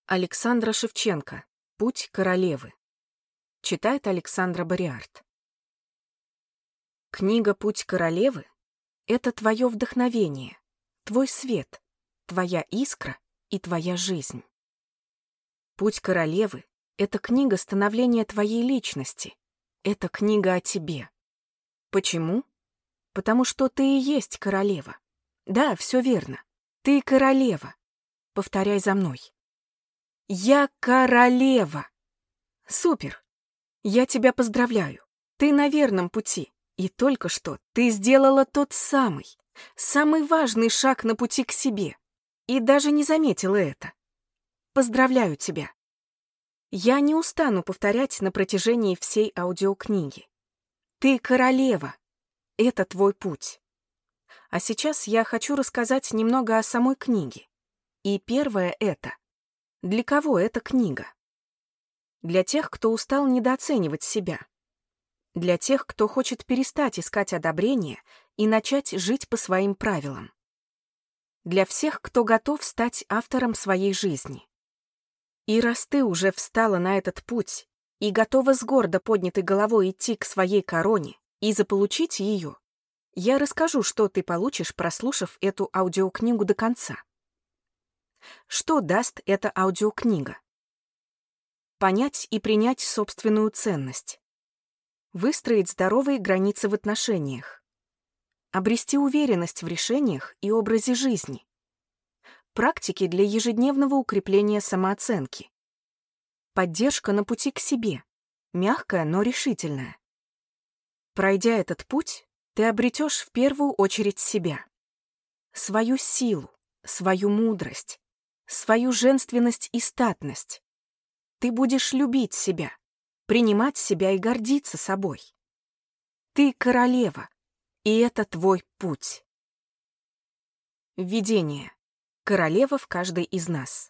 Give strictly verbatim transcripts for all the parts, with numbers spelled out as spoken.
Александра Шевченко. Путь королевы. Читает Александра Бариарт. Книга «Путь королевы» — это твое вдохновение, твой свет, твоя искра и твоя жизнь. «Путь королевы» — это книга становления твоей личности, это книга о тебе. Почему? Потому что ты и есть королева. Да, все верно. Ты королева. Повторяй за мной. Я королева. Супер. Я тебя поздравляю. Ты на верном пути. И только что ты сделала тот самый, самый важный шаг на пути к себе. И даже не заметила это. Поздравляю тебя. Я не устану повторять на протяжении всей аудиокниги. Ты королева. Это твой путь. А сейчас я хочу рассказать немного о самой книге. И первое — это: для кого эта книга? Для тех, кто устал недооценивать себя. Для тех, кто хочет перестать искать одобрения и начать жить по своим правилам. Для всех, кто готов стать автором своей жизни. И раз ты уже встала на этот путь и готова с гордо поднятой головой идти к своей короне и заполучить ее, я расскажу, что ты получишь, прослушав эту аудиокнигу до конца. Что даст эта аудиокнига? Понять и принять собственную ценность. Выстроить здоровые границы в отношениях. Обрести уверенность в решениях и образе жизни. Практики для ежедневного укрепления самооценки. Поддержка на пути к себе. Мягкая, но решительная. Пройдя этот путь, ты обретешь в первую очередь себя. Свою силу, свою мудрость, свою женственность и статность. Ты будешь любить себя, принимать себя и гордиться собой. Ты королева, и это твой путь. Введение. Королева в каждой из нас.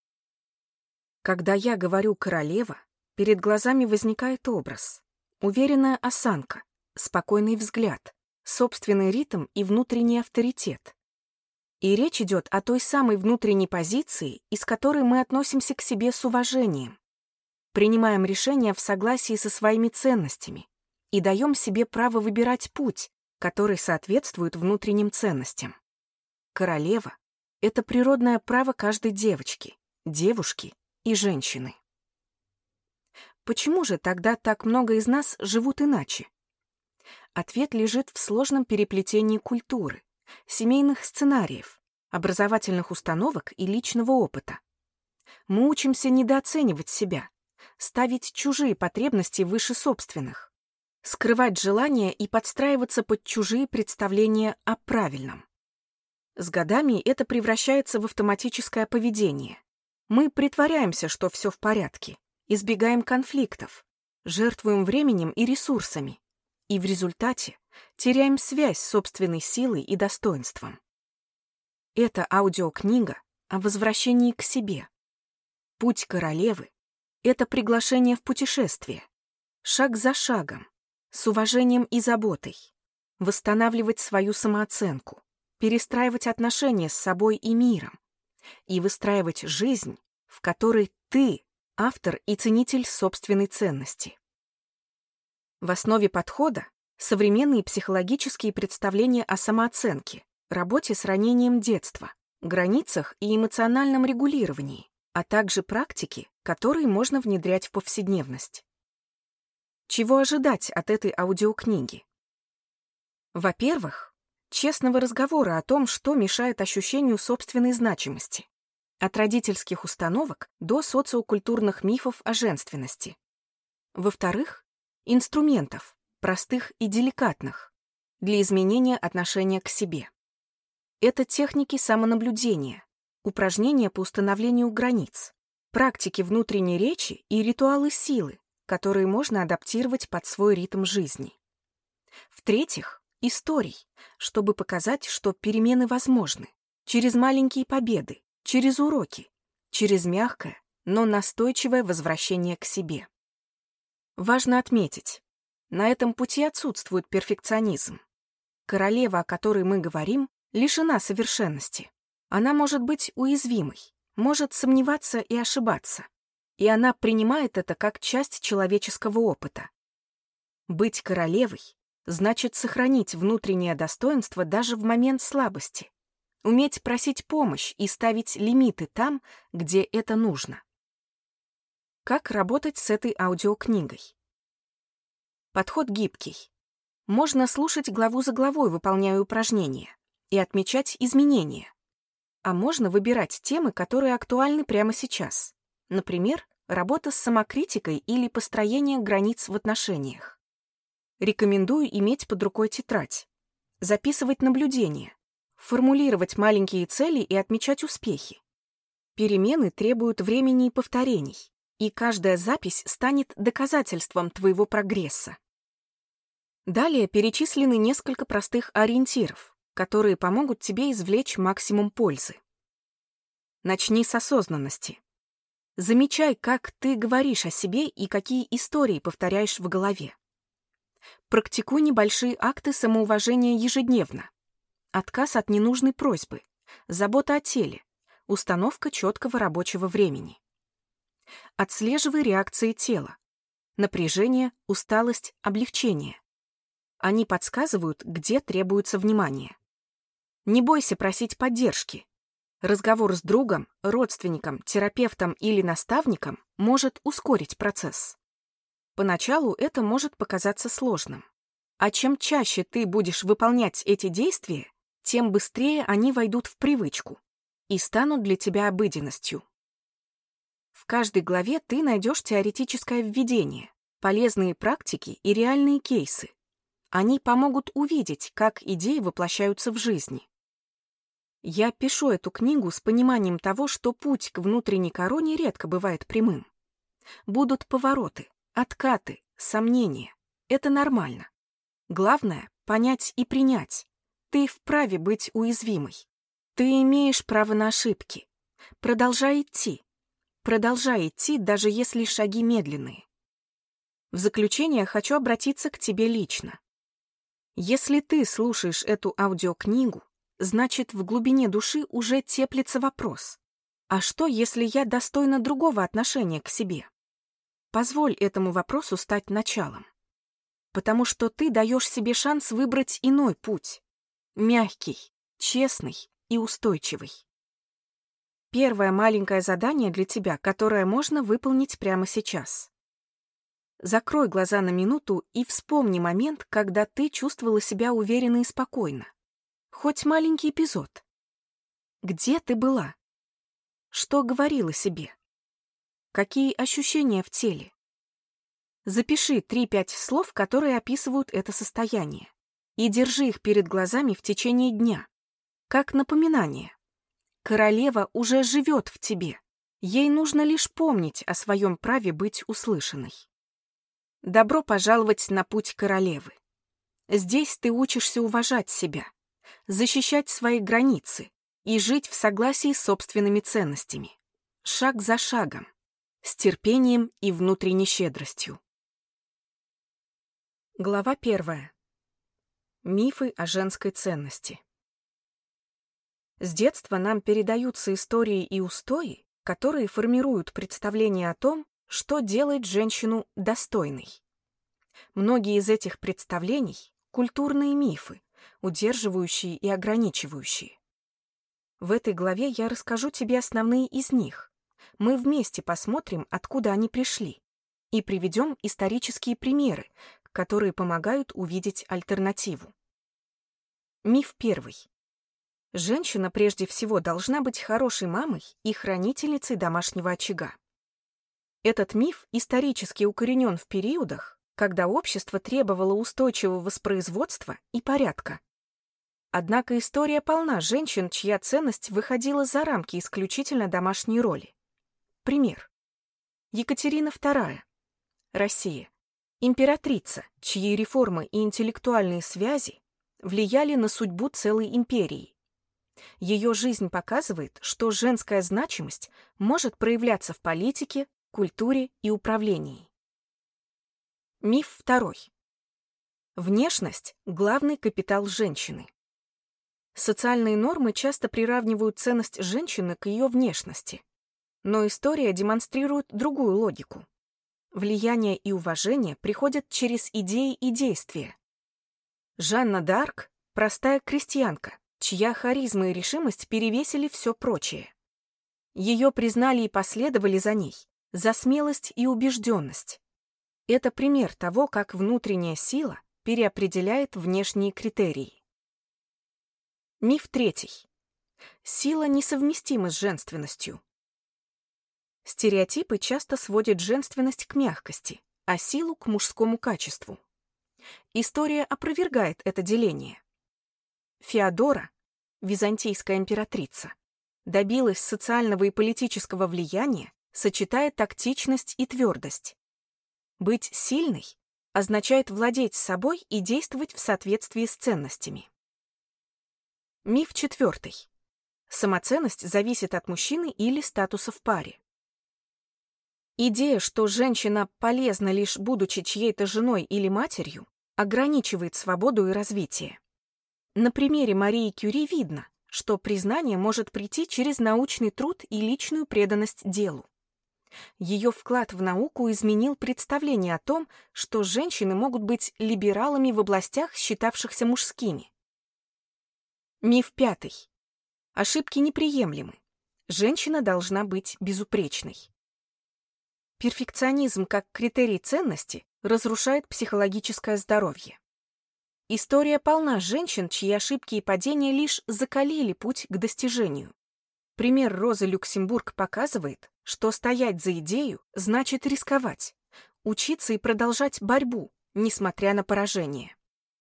Когда я говорю «королева», перед глазами возникает образ. Уверенная осанка, спокойный взгляд, собственный ритм и внутренний авторитет. И речь идет о той самой внутренней позиции, из которой мы относимся к себе с уважением. Принимаем решения в согласии со своими ценностями и даем себе право выбирать путь, который соответствует внутренним ценностям. Королева — это природное право каждой девочки, девушки и женщины. Почему же тогда так много из нас живут иначе? Ответ лежит в сложном переплетении культуры, семейных сценариев, образовательных установок и личного опыта. Мы учимся недооценивать себя, ставить чужие потребности выше собственных, скрывать желания и подстраиваться под чужие представления о правильном. С годами это превращается в автоматическое поведение. Мы притворяемся, что все в порядке, избегаем конфликтов, жертвуем временем и ресурсами, и в результате теряем связь с собственной силой и достоинством. Это аудиокнига о возвращении к себе. Путь королевы — это приглашение в путешествие, шаг за шагом, с уважением и заботой, восстанавливать свою самооценку, перестраивать отношения с собой и миром и выстраивать жизнь, в которой ты — автор и ценитель собственной ценности. В основе подхода — современные психологические представления о самооценке, работе с ранением детства, границах и эмоциональном регулировании, а также практики, которые можно внедрять в повседневность. Чего ожидать от этой аудиокниги? Во-первых, честного разговора о том, что мешает ощущению собственной значимости, от родительских установок до социокультурных мифов о женственности. Во-вторых, инструментов, простых и деликатных, для изменения отношения к себе. Это техники самонаблюдения, упражнения по установлению границ, практики внутренней речи и ритуалы силы, которые можно адаптировать под свой ритм жизни. В-третьих, историй, чтобы показать, что перемены возможны, через маленькие победы, через уроки, через мягкое, но настойчивое возвращение к себе. Важно отметить, на этом пути отсутствует перфекционизм. Королева, о которой мы говорим, лишена совершенности. Она может быть уязвимой, может сомневаться и ошибаться, и она принимает это как часть человеческого опыта. Быть королевой значит сохранить внутреннее достоинство даже в момент слабости, уметь просить помощь и ставить лимиты там, где это нужно. Как работать с этой аудиокнигой? Подход гибкий. Можно слушать главу за главой, выполняя упражнения, и отмечать изменения. А можно выбирать темы, которые актуальны прямо сейчас. Например, работа с самокритикой или построение границ в отношениях. Рекомендую иметь под рукой тетрадь, записывать наблюдения, формулировать маленькие цели и отмечать успехи. Перемены требуют времени и повторений, и каждая запись станет доказательством твоего прогресса. Далее перечислены несколько простых ориентиров, которые помогут тебе извлечь максимум пользы. Начни с осознанности. Замечай, как ты говоришь о себе и какие истории повторяешь в голове. Практикуй небольшие акты самоуважения ежедневно. Отказ от ненужной просьбы, забота о теле, установка четкого рабочего времени. Отслеживай реакции тела. Напряжение, усталость, облегчение. Они подсказывают, где требуется внимание. Не бойся просить поддержки. Разговор с другом, родственником, терапевтом или наставником может ускорить процесс. Поначалу это может показаться сложным. А чем чаще ты будешь выполнять эти действия, тем быстрее они войдут в привычку и станут для тебя обыденностью. В каждой главе ты найдешь теоретическое введение, полезные практики и реальные кейсы. Они помогут увидеть, как идеи воплощаются в жизни. Я пишу эту книгу с пониманием того, что путь к внутренней короне редко бывает прямым. Будут повороты, откаты, сомнения. Это нормально. Главное — понять и принять. Ты вправе быть уязвимой. Ты имеешь право на ошибки. Продолжай идти. Продолжай идти, даже если шаги медленные. В заключение хочу обратиться к тебе лично. Если ты слушаешь эту аудиокнигу, значит, в глубине души уже теплится вопрос. А что, если я достойна другого отношения к себе? Позволь этому вопросу стать началом. Потому что ты даешь себе шанс выбрать иной путь. Мягкий, честный и устойчивый. Первое маленькое задание для тебя, которое можно выполнить прямо сейчас. Закрой глаза на минуту и вспомни момент, когда ты чувствовала себя уверенно и спокойно. Хоть маленький эпизод. Где ты была? Что говорила себе? Какие ощущения в теле? Запиши три-пять слов, которые описывают это состояние, и держи их перед глазами в течение дня, как напоминание. Королева уже живет в тебе. Ей нужно лишь помнить о своем праве быть услышанной. Добро пожаловать на путь королевы. Здесь ты учишься уважать себя, защищать свои границы и жить в согласии с собственными ценностями. Шаг за шагом, с терпением и внутренней щедростью. Глава первая. Мифы о женской ценности. С детства нам передаются истории и устои, которые формируют представление о том, что делает женщину достойной. Многие из этих представлений — культурные мифы, удерживающие и ограничивающие. В этой главе я расскажу тебе основные из них. Мы вместе посмотрим, откуда они пришли, и приведем исторические примеры, которые помогают увидеть альтернативу. Миф первый. Женщина прежде всего должна быть хорошей мамой и хранительницей домашнего очага. Этот миф исторически укоренен в периодах, когда общество требовало устойчивого воспроизводства и порядка. Однако история полна женщин, чья ценность выходила за рамки исключительно домашней роли. Пример. Екатерина вторая. Россия. Императрица, чьи реформы и интеллектуальные связи влияли на судьбу целой империи. Ее жизнь показывает, что женская значимость может проявляться в политике, культуре и управлении. Миф второй. Внешность – главный капитал женщины. Социальные нормы часто приравнивают ценность женщины к ее внешности. Но история демонстрирует другую логику. Влияние и уважение приходят через идеи и действия. Жанна д'Арк – простая крестьянка, чья харизма и решимость перевесили все прочее. Ее признали и последовали за ней, за смелость и убежденность. Это пример того, как внутренняя сила переопределяет внешние критерии. Миф третий. Сила несовместима с женственностью. Стереотипы часто сводят женственность к мягкости, а силу к мужскому качеству. История опровергает это деление. Феодора, византийская императрица, добилась социального и политического влияния, сочетая тактичность и твердость. Быть сильной означает владеть собой и действовать в соответствии с ценностями. Миф четвертый. Самоценность зависит от мужчины или статуса в паре. Идея, что женщина полезна лишь будучи чьей-то женой или матерью, ограничивает свободу и развитие. На примере Марии Кюри видно, что признание может прийти через научный труд и личную преданность делу. Ее вклад в науку изменил представление о том, что женщины могут быть либералами в областях, считавшихся мужскими. Миф пятый. Ошибки неприемлемы. Женщина должна быть безупречной. Перфекционизм как критерий ценности разрушает психологическое здоровье. История полна женщин, чьи ошибки и падения лишь закалили путь к достижению. Пример Розы Люксембург показывает, что стоять за идею значит рисковать, учиться и продолжать борьбу, несмотря на поражение.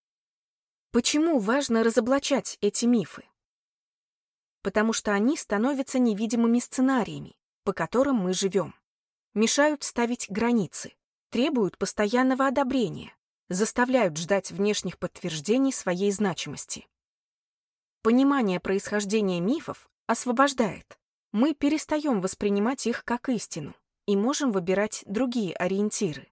Почему важно разоблачать эти мифы? Потому что они становятся невидимыми сценариями, по которым мы живем. Мешают ставить границы, требуют постоянного одобрения, заставляют ждать внешних подтверждений своей значимости. Понимание происхождения мифов освобождает. Мы перестаем воспринимать их как истину и можем выбирать другие ориентиры.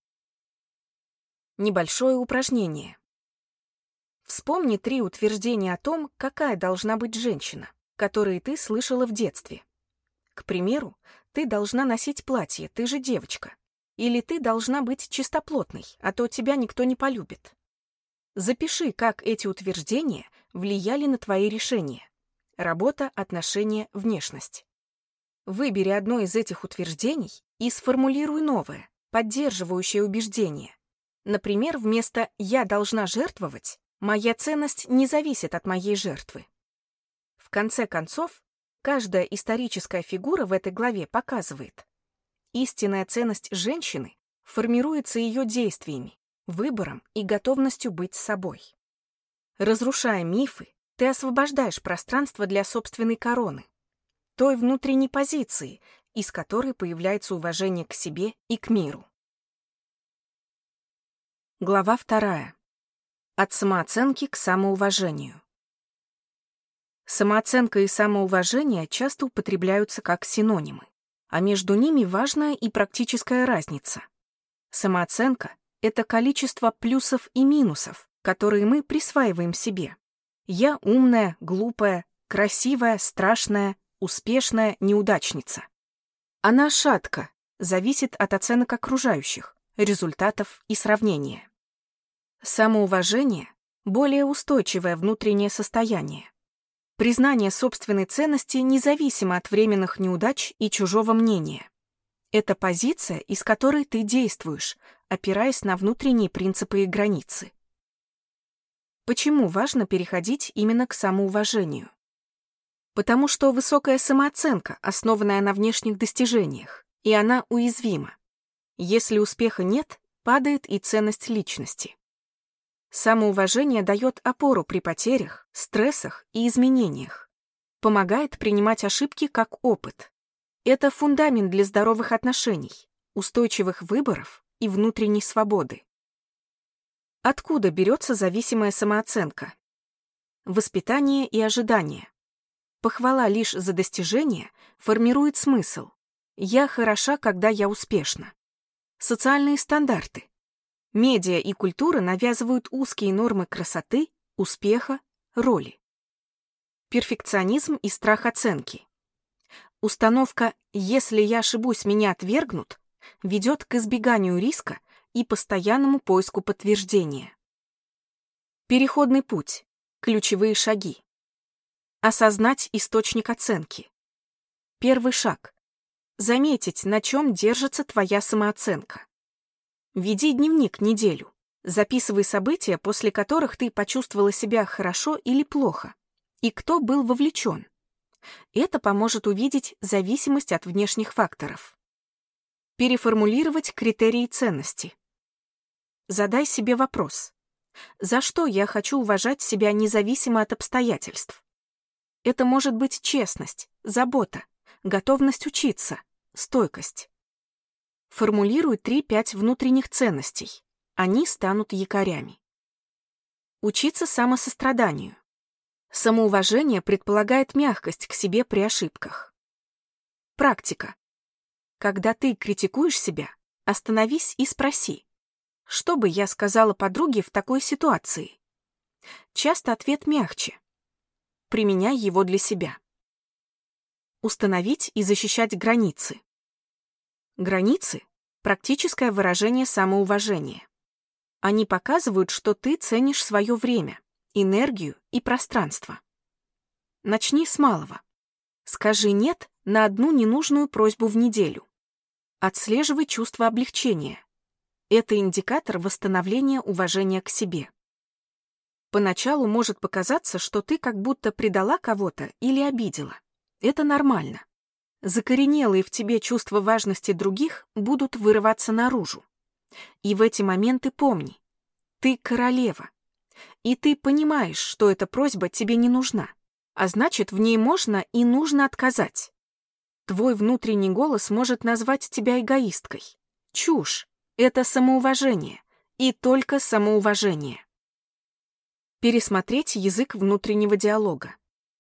Небольшое упражнение. Вспомни три утверждения о том, какая должна быть женщина, которые ты слышала в детстве. К примеру, ты должна носить платье, ты же девочка. Или ты должна быть чистоплотной, а то тебя никто не полюбит. Запиши, как эти утверждения влияли на твои решения. Работа, отношения, внешность. Выбери одно из этих утверждений и сформулируй новое, поддерживающее убеждение. Например, вместо «я должна жертвовать» «моя ценность не зависит от моей жертвы». В конце концов, каждая историческая фигура в этой главе показывает, истинная ценность женщины формируется ее действиями, выбором и готовностью быть собой. Разрушая мифы, ты освобождаешь пространство для собственной короны, той внутренней позиции, из которой появляется уважение к себе и к миру. Глава вторая. От самооценки к самоуважению. Самооценка и самоуважение часто употребляются как синонимы, а между ними важная и практическая разница. Самооценка — это количество плюсов и минусов, которые мы присваиваем себе. Я умная, глупая, красивая, страшная, успешная, неудачница. Она шатка, зависит от оценок окружающих, результатов и сравнения. Самоуважение — более устойчивое внутреннее состояние. Признание собственной ценности независимо от временных неудач и чужого мнения. Это позиция, из которой ты действуешь, опираясь на внутренние принципы и границы. Почему важно переходить именно к самоуважению? Потому что высокая самооценка, основанная на внешних достижениях, и она уязвима. Если успеха нет, падает и ценность личности. Самоуважение дает опору при потерях, стрессах и изменениях. Помогает принимать ошибки как опыт. Это фундамент для здоровых отношений, устойчивых выборов и внутренней свободы. Откуда берется зависимая самооценка? Воспитание и ожидание. Похвала лишь за достижения формирует смысл. Я хороша, когда я успешна. Социальные стандарты. Медиа и культура навязывают узкие нормы красоты, успеха, роли. Перфекционизм и страх оценки. Установка «если я ошибусь, меня отвергнут» ведет к избеганию риска и постоянному поиску подтверждения. Переходный путь. Ключевые шаги. Осознать источник оценки. Первый шаг. Заметить, на чем держится твоя самооценка. Веди дневник неделю. Записывай события, после которых ты почувствовала себя хорошо или плохо, и кто был вовлечен. Это поможет увидеть зависимость от внешних факторов. Переформулировать критерии ценности. Задай себе вопрос. За что я хочу уважать себя независимо от обстоятельств? Это может быть честность, забота, готовность учиться, стойкость. Формулируй три-пять внутренних ценностей. Они станут якорями. Учиться самосостраданию. Самоуважение предполагает мягкость к себе при ошибках. Практика. Когда ты критикуешь себя, остановись и спроси, что бы я сказала подруге в такой ситуации? Часто ответ мягче. Применяй его для себя. Установить и защищать границы. Границы — практическое выражение самоуважения. Они показывают, что ты ценишь свое время, энергию и пространство. Начни с малого. Скажи «нет» на одну ненужную просьбу в неделю. Отслеживай чувство облегчения. Это индикатор восстановления уважения к себе. Поначалу может показаться, что ты как будто предала кого-то или обидела. Это нормально. Закоренелые в тебе чувства важности других будут вырываться наружу. И в эти моменты помни, ты королева. И ты понимаешь, что эта просьба тебе не нужна, а значит, в ней можно и нужно отказать. Твой внутренний голос может назвать тебя эгоисткой. Чушь. Это самоуважение. И только самоуважение. Пересмотреть язык внутреннего диалога.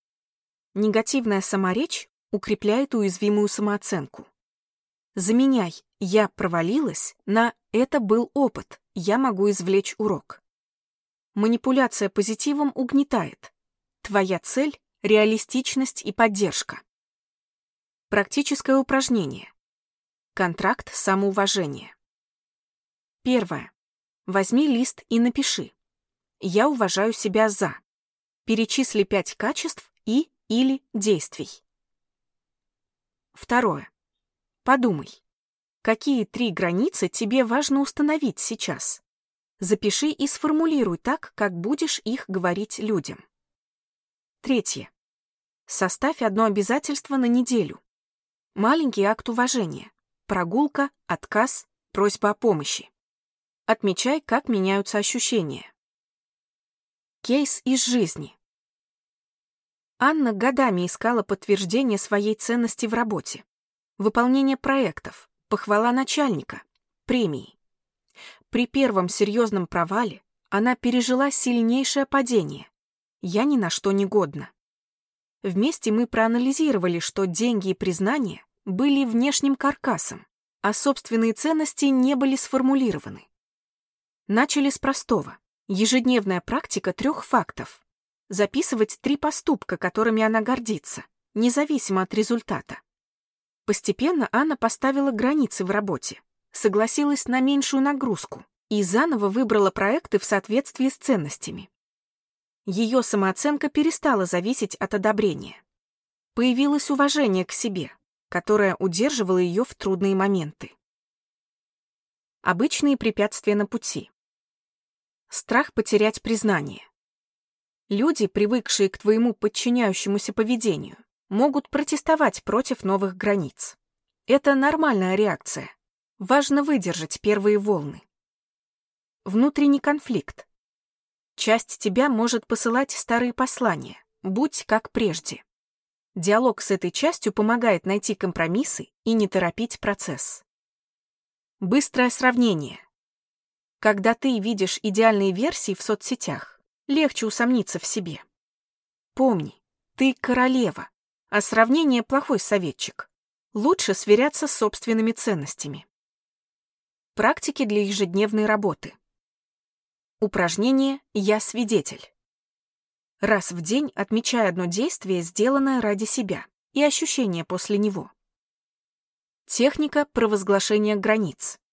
Негативная саморечь укрепляет уязвимую самооценку. Заменяй «я провалилась» на «это был опыт, я могу извлечь урок». Манипуляция позитивом угнетает. Твоя цель — реалистичность и поддержка. Практическое упражнение. Контракт самоуважения. Первое. Возьми лист и напиши. Я уважаю себя за. Перечисли пять качеств и или действий. Второе. Подумай, какие три границы тебе важно установить сейчас. Запиши и сформулируй так, как будешь их говорить людям. Третье. Составь одно обязательство на неделю. Маленький акт уважения. Прогулка, отказ, просьба о помощи. Отмечай, как меняются ощущения. Кейс из жизни. Анна годами искала подтверждение своей ценности в работе. Выполнение проектов, похвала начальника, премии. При первом серьезном провале она пережила сильнейшее падение. Я ни на что не годна. Вместе мы проанализировали, что деньги и признание были внешним каркасом, а собственные ценности не были сформулированы. Начали с простого. Ежедневная практика трех фактов. Записывать три поступка, которыми она гордится, независимо от результата. Постепенно Анна поставила границы в работе, согласилась на меньшую нагрузку и заново выбрала проекты в соответствии с ценностями. Ее самооценка перестала зависеть от одобрения. Появилось уважение к себе, которое удерживало ее в трудные моменты. Обычные препятствия на пути. Страх потерять признание. Люди, привыкшие к твоему подчиняющемуся поведению, могут протестовать против новых границ. Это нормальная реакция. Важно выдержать первые волны. Внутренний конфликт. Часть тебя может посылать старые послания. Будь как прежде. Диалог с этой частью помогает найти компромиссы и не торопить процесс. Быстрое сравнение. Когда ты видишь идеальные версии в соцсетях, легче усомниться в себе. Помни, ты королева, а сравнение — плохой советчик. Лучше сверяться с собственными ценностями. Практики для ежедневной работы. Упражнение «Я свидетель». Раз в день отмечай одно действие, сделанное ради себя, и ощущения после него. Техника провозглашения границ.